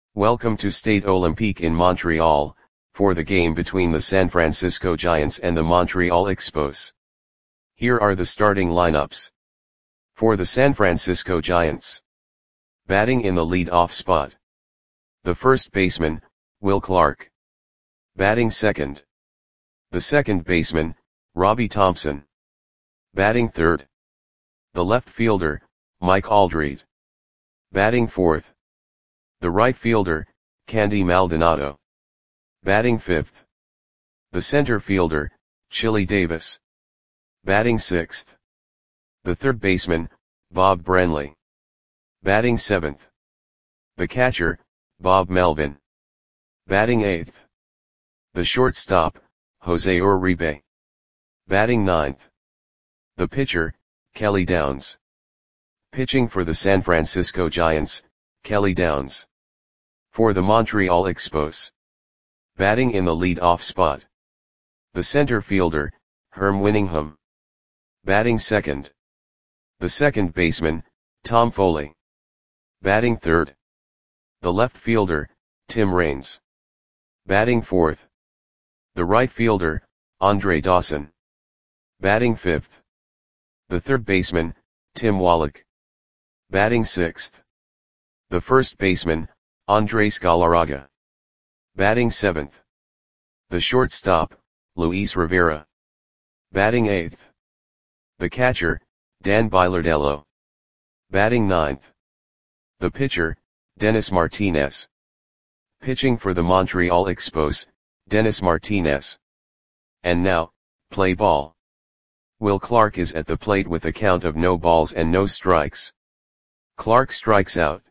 Welcome to Stade Olympique in Montreal, for the game between the San Francisco Giants and the Montreal Expos. Here are the starting lineups. For the San Francisco Giants. Batting in the lead-off spot. The first baseman, Will Clark. Batting second. The second baseman, Robbie Thompson. Batting third. The left fielder, Mike Aldrete. Batting fourth. The right fielder, Candy Maldonado. Batting fifth. The center fielder, Chili Davis. Batting sixth. The third baseman, Bob Brenly. Batting seventh. The catcher, Bob Melvin. Batting eighth. The shortstop, Jose Uribe. Batting ninth. The pitcher, Kelly Downs. Pitching for the San Francisco Giants, Kelly Downs. For the Montreal Expos. Batting in the lead-off spot. The center fielder, Herm Winningham. Batting second. The second baseman, Tom Foley. Batting third. The left fielder, Tim Raines. Batting fourth. The right fielder, Andre Dawson. Batting fifth. The third baseman, Tim Wallach. Batting sixth. The first baseman, Andres Galarraga. Batting seventh. The shortstop, Luis Rivera. Batting eighth. The catcher, Dan Bilardello. Batting ninth. The pitcher, Dennis Martinez. Pitching for the Montreal Expos, Dennis Martinez. And now, play ball. Will Clark is at the plate with a count of no balls and no strikes. Clark strikes out.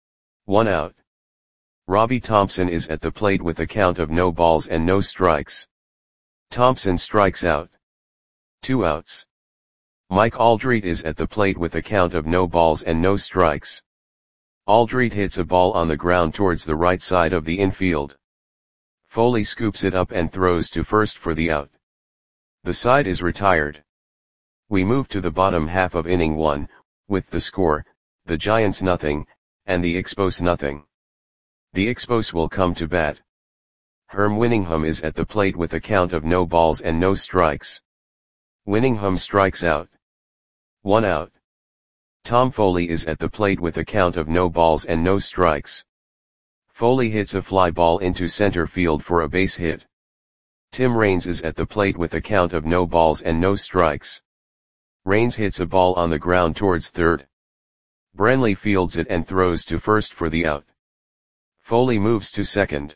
1 out. Robbie Thompson is at the plate with a count of no balls and no strikes. Thompson strikes out. 2 outs. Mike Aldrete is at the plate with a count of no balls and no strikes. Aldrete hits a ball on the ground towards the right side of the infield. Foley scoops it up and throws to first for the out. The side is retired. We move to the bottom half of inning 1, with the score, the Giants nothing, and the Expos nothing. The Expos will come to bat. Herm Winningham is at the plate with a count of no balls and no strikes. Winningham strikes out. 1 out. Tom Foley is at the plate with a count of no balls and no strikes. Foley hits a fly ball into center field for a base hit. Tim Raines is at the plate with a count of no balls and no strikes. Raines hits a ball on the ground towards third. Brenly fields it and throws to first for the out. Foley moves to second.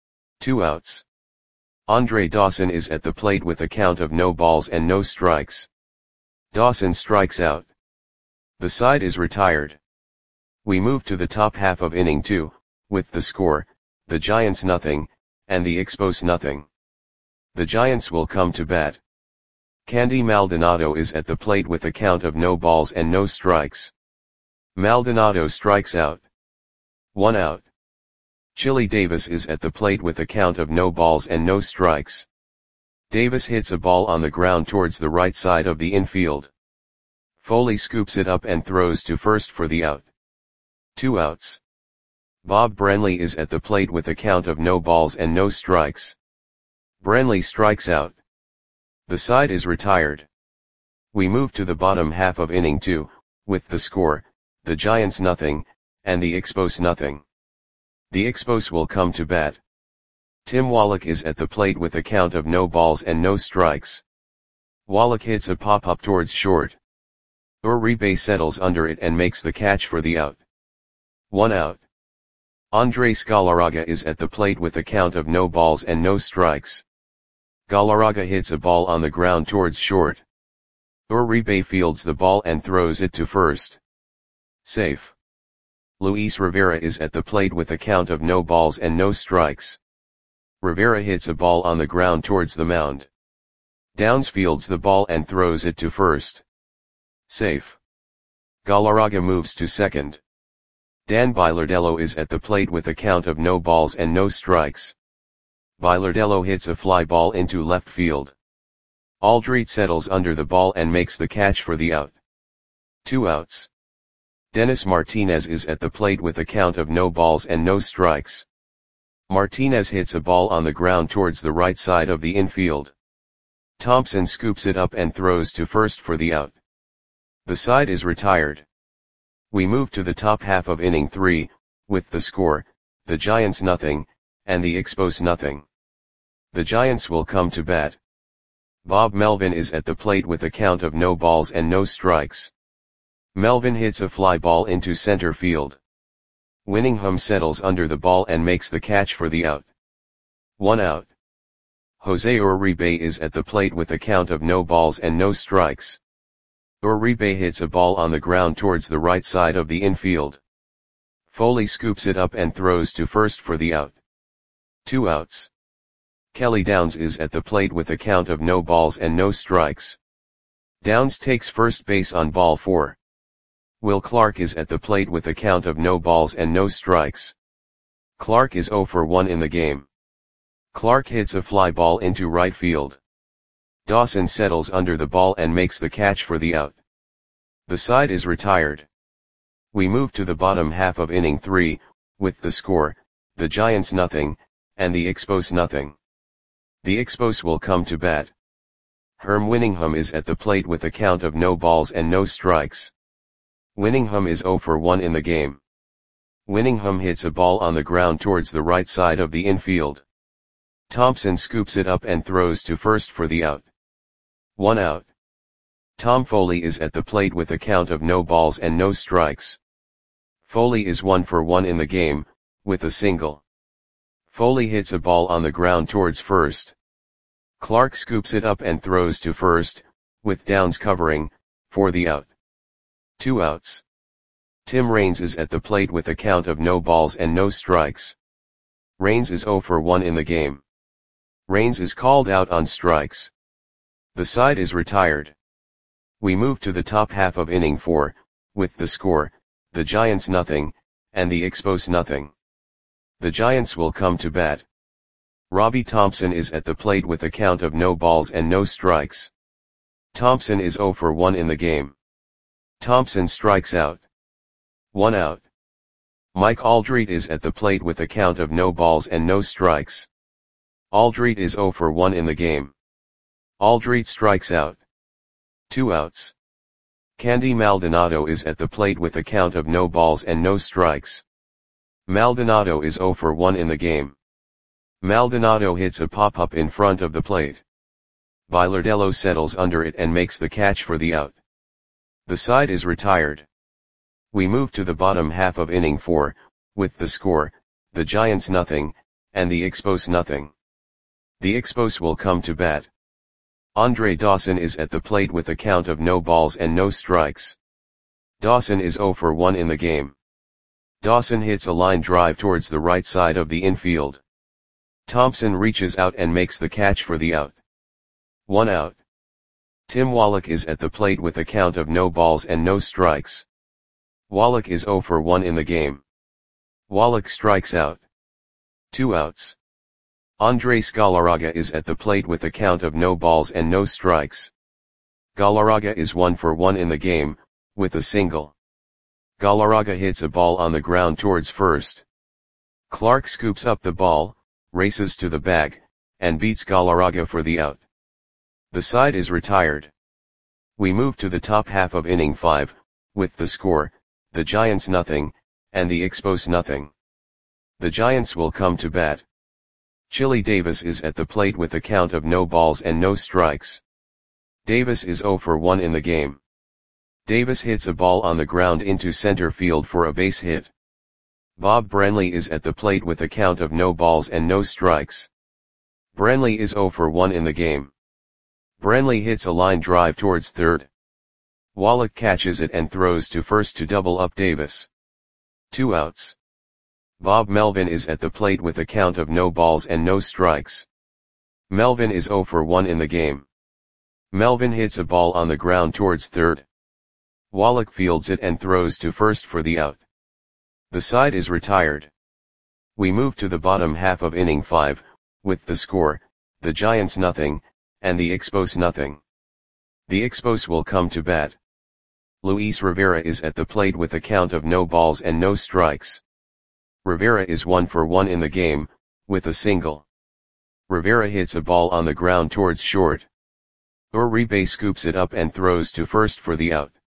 2 outs. Andre Dawson is at the plate with a count of no balls and no strikes. Dawson strikes out. The side is retired. We move to the top half of inning 2, with the score, the Giants nothing, and the Expos nothing. The Giants will come to bat. Candy Maldonado is at the plate with a count of no balls and no strikes. Maldonado strikes out. 1 out. Chili Davis is at the plate with a count of no balls and no strikes. Davis hits a ball on the ground towards the right side of the infield. Foley scoops it up and throws to first for the out. 2 outs. Bob Brenly is at the plate with a count of no balls and no strikes. Brenly strikes out. The side is retired. We move to the bottom half of inning 2, with the score, the Giants nothing, and the Expos nothing. The Expos will come to bat. Tim Wallach is at the plate with a count of no balls and no strikes. Wallach hits a pop-up towards short. Uribe settles under it and makes the catch for the out. 1 out. Andres Galarraga is at the plate with a count of no balls and no strikes. Galarraga hits a ball on the ground towards short. Uribe fields the ball and throws it to first. Safe. Luis Rivera is at the plate with a count of no balls and no strikes. Rivera hits a ball on the ground towards the mound. Downs fields the ball and throws it to first. Safe. Galarraga moves to second. Dan Bilardello is at the plate with a count of no balls and no strikes. Bilardello hits a fly ball into left field. Aldrete settles under the ball and makes the catch for the out. 2 outs. Dennis Martinez is at the plate with a count of no balls and no strikes. Martinez hits a ball on the ground towards the right side of the infield. Thompson scoops it up and throws to first for the out. The side is retired. We move to the top half of inning 3, with the score, the Giants nothing, and the Expos nothing. The Giants will come to bat. Bob Melvin is at the plate with a count of no balls and no strikes. Melvin hits a fly ball into center field. Winningham settles under the ball and makes the catch for the out. 1 out. Jose Uribe is at the plate with a count of no balls and no strikes. Uribe hits a ball on the ground towards the right side of the infield. Foley scoops it up and throws to first for the out. 2 outs. Kelly Downs is at the plate with a count of no balls and no strikes. Downs takes first base on ball 4. Will Clark is at the plate with a count of no balls and no strikes. Clark is 0 for 1 in the game. Clark hits a fly ball into right field. Dawson settles under the ball and makes the catch for the out. The side is retired. We move to the bottom half of inning 3, with the score, the Giants nothing, and the Expos nothing. The Expos will come to bat. Herm Winningham is at the plate with a count of no balls and no strikes. Winningham is 0 for 1 in the game. Winningham hits a ball on the ground towards the right side of the infield. Thompson scoops it up and throws to first for the out. 1 out. Tom Foley is at the plate with a count of no balls and no strikes. Foley is 1 for 1 in the game, with a single. Foley hits a ball on the ground towards first. Clark scoops it up and throws to first, with Downs covering, for the out. 2 outs. Tim Raines is at the plate with a count of no balls and no strikes. Raines is 0 for 1 in the game. Raines is called out on strikes. The side is retired. We move to the top half of inning 4, with the score, the Giants nothing, and the Expos nothing. The Giants will come to bat. Robbie Thompson is at the plate with a count of no balls and no strikes. Thompson is 0 for 1 in the game. Thompson strikes out. 1 out. Mike Aldrete is at the plate with a count of no balls and no strikes. Aldrete is 0 for 1 in the game. Aldrete strikes out. 2 outs. Candy Maldonado is at the plate with a count of no balls and no strikes. Maldonado is 0 for 1 in the game. Maldonado hits a pop-up in front of the plate. Bilardello settles under it and makes the catch for the out. The side is retired. We move to the bottom half of inning 4, with the score, the Giants nothing, and the Expos nothing. The Expos will come to bat. Andre Dawson is at the plate with a count of no balls and no strikes. Dawson is 0 for 1 in the game. Dawson hits a line drive towards the right side of the infield. Thompson reaches out and makes the catch for the out. 1 out. Tim Wallach is at the plate with a count of no balls and no strikes. Wallach is 0 for 1 in the game. Wallach strikes out. 2 outs. Andres Galarraga is at the plate with a count of no balls and no strikes. Galarraga is 1 for 1 in the game, with a single. Galarraga hits a ball on the ground towards first. Clark scoops up the ball, races to the bag, and beats Galarraga for the out. The side is retired. We move to the top half of inning 5, with the score, the Giants nothing, and the Expos nothing. The Giants will come to bat. Chili Davis is at the plate with a count of no balls and no strikes. Davis is 0 for 1 in the game. Davis hits a ball on the ground into center field for a base hit. Bob Branley is at the plate with a count of no balls and no strikes. Branley is 0 for 1 in the game. Branley hits a line drive towards third. Wallach catches it and throws to first to double up Davis. 2 outs. Bob Melvin is at the plate with a count of no balls and no strikes. Melvin is 0 for 1 in the game. Melvin hits a ball on the ground towards third. Wallach fields it and throws to first for the out. The side is retired. We move to the bottom half of inning 5, with the score, the Giants nothing, and the Expos nothing. The Expos will come to bat. Luis Rivera is at the plate with a count of no balls and no strikes. Rivera is 1 for 1 in the game, with a single. Rivera hits a ball on the ground towards short. Uribe scoops it up and throws to first for the out.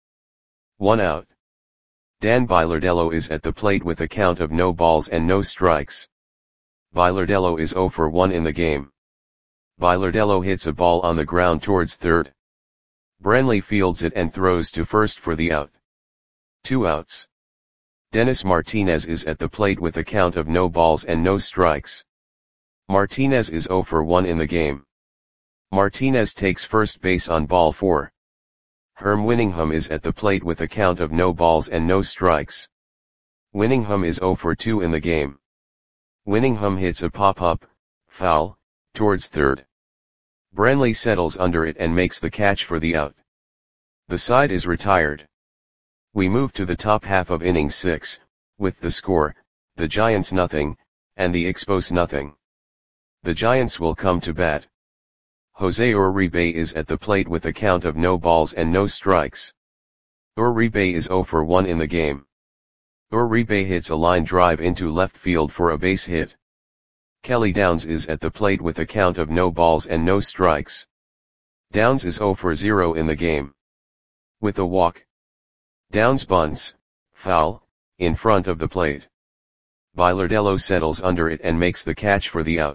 1 out. Dan Bilardello is at the plate with a count of no balls and no strikes. Bilardello is 0 for 1 in the game. Bilardello hits a ball on the ground towards third. Brenly fields it and throws to first for the out. 2 outs. Dennis Martinez is at the plate with a count of no balls and no strikes. Martinez is 0 for 1 in the game. Martinez takes first base on ball 4. Herm Winningham is at the plate with a count of no balls and no strikes. Winningham is 0 for 2 in the game. Winningham hits a pop-up, foul, towards third. Brenly settles under it and makes the catch for the out. The side is retired. We move to the top half of inning 6, with the score, the Giants nothing, and the Expos nothing. The Giants will come to bat. Jose Uribe is at the plate with a count of no balls and no strikes. Uribe is 0 for 1 in the game. Uribe hits a line drive into left field for a base hit. Kelly Downs is at the plate with a count of no balls and no strikes. Downs is 0 for 0 in the game. With a walk. Downs bunts, foul, in front of the plate. Bilardello settles under it and makes the catch for the out.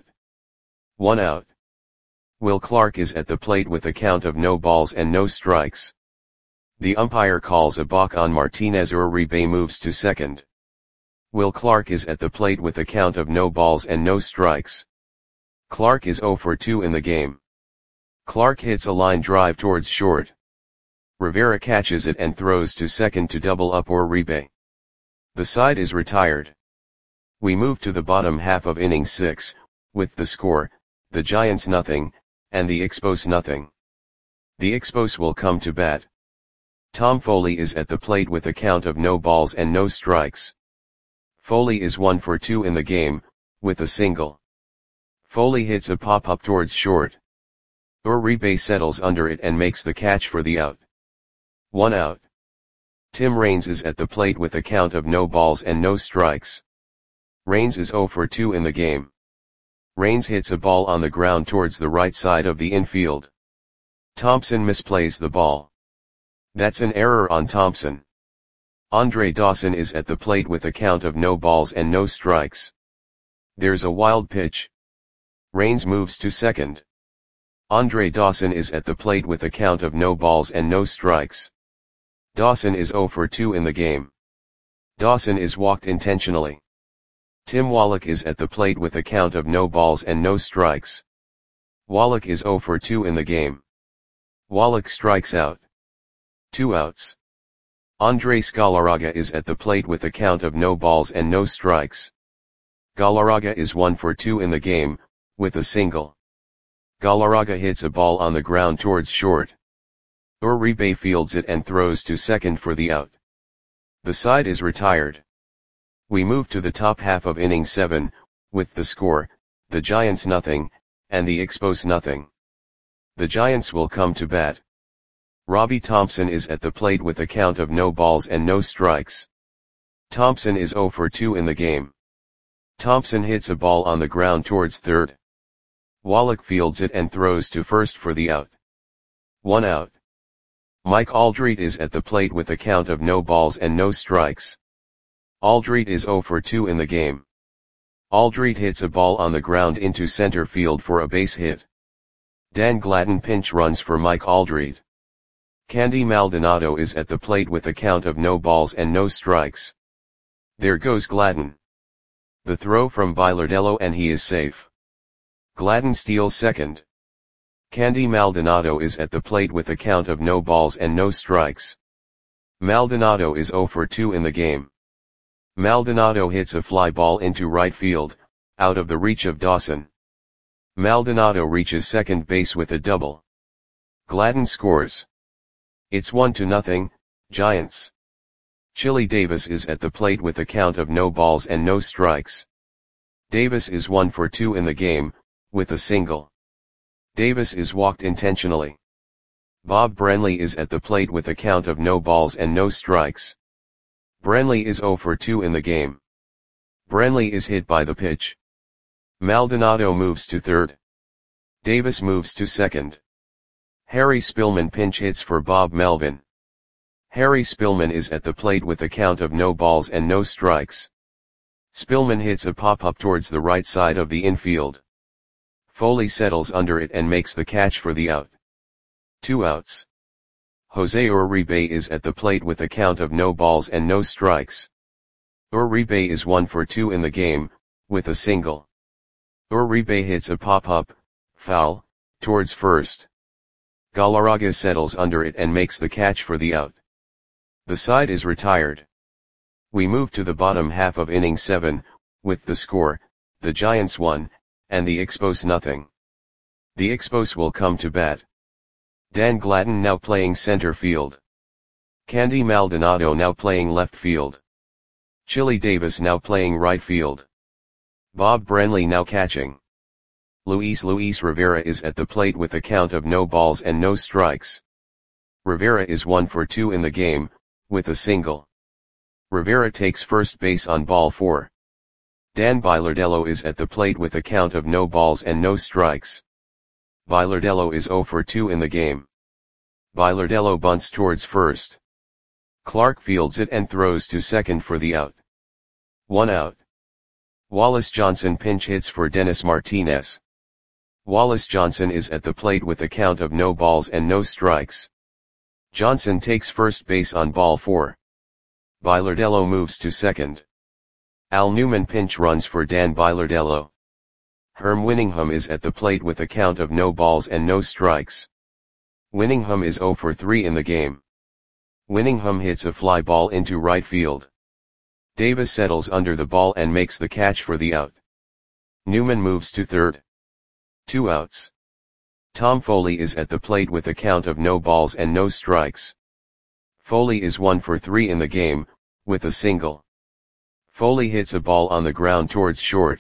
1 out. Will Clark is at the plate with a count of no balls and no strikes. The umpire calls a balk on Martinez. Uribe moves to second. Will Clark is at the plate with a count of no balls and no strikes. Clark is 0 for 2 in the game. Clark hits a line drive towards short. Rivera catches it and throws to second to double up Uribe. The side is retired. We move to the bottom half of inning 6, with the score, the Giants nothing, and the Expos nothing. The Expos will come to bat. Tom Foley is at the plate with a count of no balls and no strikes. Foley is 1 for 2 in the game, with a single. Foley hits a pop-up towards short. Uribe settles under it and makes the catch for the out. 1 out. Tim Raines is at the plate with a count of no balls and no strikes. Raines is 0 for 2 in the game. Raines hits a ball on the ground towards the right side of the infield. Thompson misplays the ball. That's an error on Thompson. Andre Dawson is at the plate with a count of no balls and no strikes. There's a wild pitch. Raines moves to second. Andre Dawson is at the plate with a count of no balls and no strikes. Dawson is 0 for 2 in the game. Dawson is walked intentionally. Tim Wallach is at the plate with a count of no balls and no strikes. Wallach is 0 for 2 in the game. Wallach strikes out. 2 outs. Andres Galarraga is at the plate with a count of no balls and no strikes. Galarraga is 1 for 2 in the game, with a single. Galarraga hits a ball on the ground towards short. Uribe fields it and throws to second for the out. The side is retired. We move to the top half of inning 7, with the score, the Giants nothing, and the Expos nothing. The Giants will come to bat. Robbie Thompson is at the plate with a count of no balls and no strikes. Thompson is 0 for 2 in the game. Thompson hits a ball on the ground towards third. Wallach fields it and throws to first for the out. 1 out. Mike Aldrete is at the plate with a count of no balls and no strikes. Aldrete is 0 for 2 in the game. Aldrete hits a ball on the ground into center field for a base hit. Dan Gladden pinch runs for Mike Aldrete. Candy Maldonado is at the plate with a count of no balls and no strikes. There goes Gladden. The throw from Bilardello and he is safe. Gladden steals second. Candy Maldonado is at the plate with a count of no balls and no strikes. Maldonado is 0 for 2 in the game. Maldonado hits a fly ball into right field, out of the reach of Dawson. Maldonado reaches second base with a double. Gladden scores. It's 1-0, Giants. Chili Davis is at the plate with a count of no balls and no strikes. Davis is 1 for 2 in the game, with a single. Davis is walked intentionally. Bob Branley is at the plate with a count of no balls and no strikes. Branley is 0 for 2 in the game. Branley is hit by the pitch. Maldonado moves to third. Davis moves to second. Harry Spillman pinch hits for Bob Melvin. Harry Spillman is at the plate with a count of no balls and no strikes. Spillman hits a pop-up towards the right side of the infield. Foley settles under it and makes the catch for the out. 2 outs. Jose Uribe is at the plate with a count of no balls and no strikes. Uribe is 1 for 2 in the game, with a single. Uribe hits a pop-up, foul, towards first. Galarraga settles under it and makes the catch for the out. The side is retired. We move to the bottom half of inning 7, with the score, the Giants 1, and the Expos nothing. The Expos will come to bat. Dan Gladden now playing center field. Candy Maldonado now playing left field. Chili Davis now playing right field. Bob Branley now catching. Luis Rivera is at the plate with a count of no balls and no strikes. Rivera is 1 for 2 in the game, with a single. Rivera takes first base on ball 4. Dan Bilardello is at the plate with a count of no balls and no strikes. Bilardello is 0 for 2 in the game. Bilardello bunts towards first. Clark fields it and throws to second for the out. 1 out. Wallace Johnson pinch hits for Dennis Martinez. Wallace Johnson is at the plate with a count of no balls and no strikes. Johnson takes first base on ball 4. Bilardello moves to second. Al Newman pinch runs for Dan Bilardello. Herm Winningham is at the plate with a count of no balls and no strikes. Winningham is 0 for 3 in the game. Winningham hits a fly ball into right field. Davis settles under the ball and makes the catch for the out. Newman moves to third. 2 outs. Tom Foley is at the plate with a count of no balls and no strikes. Foley is 1 for 3 in the game, with a single. Foley hits a ball on the ground towards short.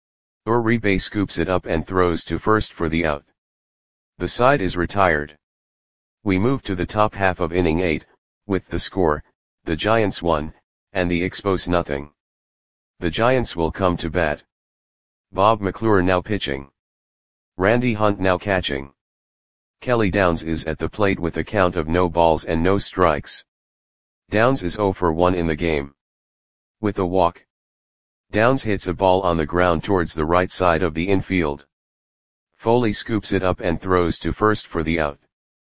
Uribe scoops it up and throws to first for the out. The side is retired. We move to the top half of inning 8, with the score, the Giants 1, and the Expos nothing. The Giants will come to bat. Bob McClure now pitching. Randy Hunt now catching. Kelly Downs is at the plate with a count of no balls and no strikes. Downs is 0 for 1 in the game. With a walk. Downs hits a ball on the ground towards the right side of the infield. Foley scoops it up and throws to first for the out.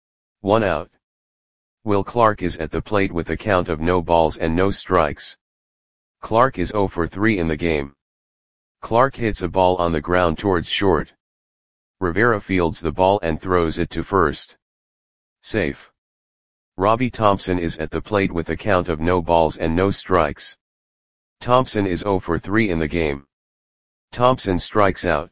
1 out. Will Clark is at the plate with a count of no balls and no strikes. Clark is 0 for 3 in the game. Clark hits a ball on the ground towards short. Rivera fields the ball and throws it to first. Safe. Robbie Thompson is at the plate with a count of no balls and no strikes. Thompson is 0 for 3 in the game. Thompson strikes out.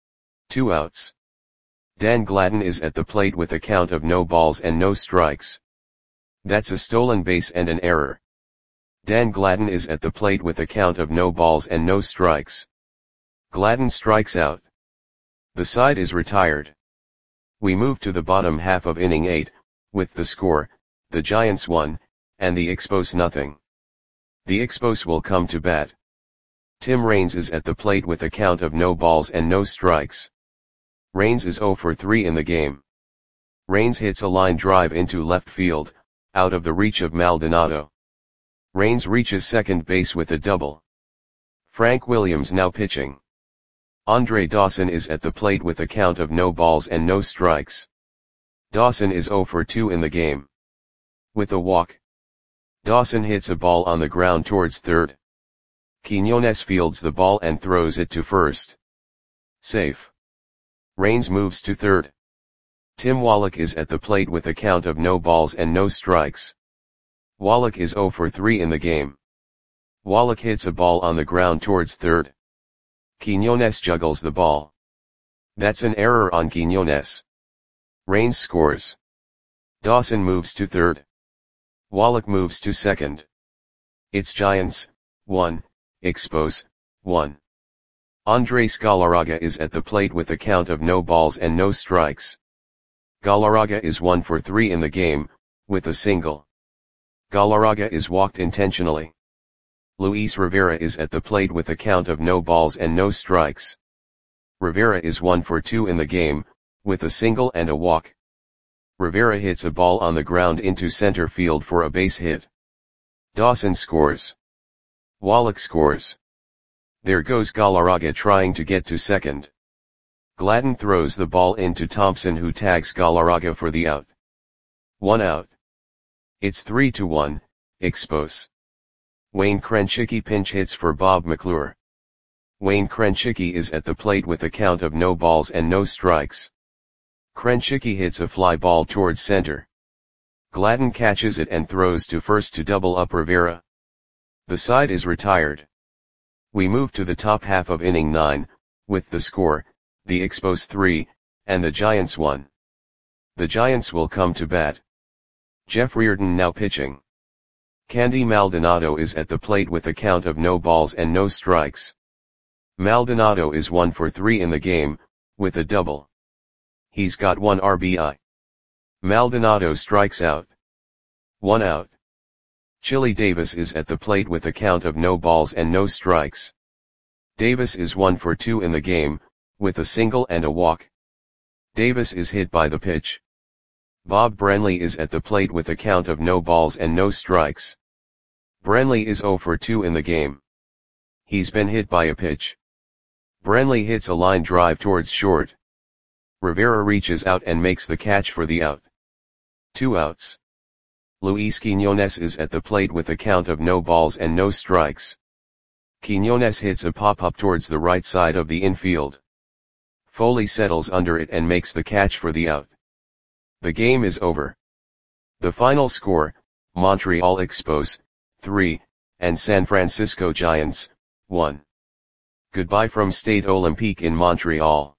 2 outs. Dan Gladden is at the plate with a count of no balls and no strikes. That's a stolen base and an error. Dan Gladden is at the plate with a count of no balls and no strikes. Gladden strikes out. The side is retired. We move to the bottom half of inning 8, with the score, the Giants 1, and the Expos nothing. The Expos will come to bat. Tim Raines is at the plate with a count of no balls and no strikes. Raines is 0 for 3 in the game. Raines hits a line drive into left field, out of the reach of Maldonado. Raines reaches second base with a double. Frank Williams now pitching. Andre Dawson is at the plate with a count of no balls and no strikes. Dawson is 0 for 2 in the game. With a walk. Dawson hits a ball on the ground towards third. Quiñones fields the ball and throws it to first. Safe. Raines moves to third. Tim Wallach is at the plate with a count of no balls and no strikes. Wallach is 0 for 3 in the game. Wallach hits a ball on the ground towards third. Quiñones juggles the ball. That's an error on Quiñones. Raines scores. Dawson moves to third. Wallach moves to second. It's Giants, 1, Expos, 1. Andres Galarraga is at the plate with a count of no balls and no strikes. Galarraga is 1 for 3 in the game, with a single. Galarraga is walked intentionally. Luis Rivera is at the plate with a count of no balls and no strikes. Rivera is 1 for 2 in the game, with a single and a walk. Rivera hits a ball on the ground into center field for a base hit. Dawson scores. Wallach scores. There goes Galarraga trying to get to second. Gladden throws the ball into Thompson, who tags Galarraga for the out. 1 out. It's 3-1, Expos. Wayne Krenchicki pinch hits for Bob McClure. Wayne Krenchicki is at the plate with a count of no balls and no strikes. Krenchicki hits a fly ball towards center. Gladden catches it and throws to first to double up Rivera. The side is retired. We move to the top half of inning 9, with the score, the Expos 3, and the Giants 1. The Giants will come to bat. Jeff Reardon now pitching. Candy Maldonado is at the plate with a count of no balls and no strikes. Maldonado is 1 for 3 in the game, with a double. He's got 1 RBI. Maldonado strikes out. 1 out. Chili Davis is at the plate with a count of no balls and no strikes. Davis is 1 for 2 in the game, with a single and a walk. Davis is hit by the pitch. Bob Brenly is at the plate with a count of no balls and no strikes. Brenly is 0 for 2 in the game. He's been hit by a pitch. Brenly hits a line drive towards short. Rivera reaches out and makes the catch for the out. 2 outs. Luis Quiñones is at the plate with a count of no balls and no strikes. Quiñones hits a pop-up towards the right side of the infield. Foley settles under it and makes the catch for the out. The game is over. The final score, Montreal Expos, 3, and San Francisco Giants, 1. Goodbye from Stade Olympique in Montreal.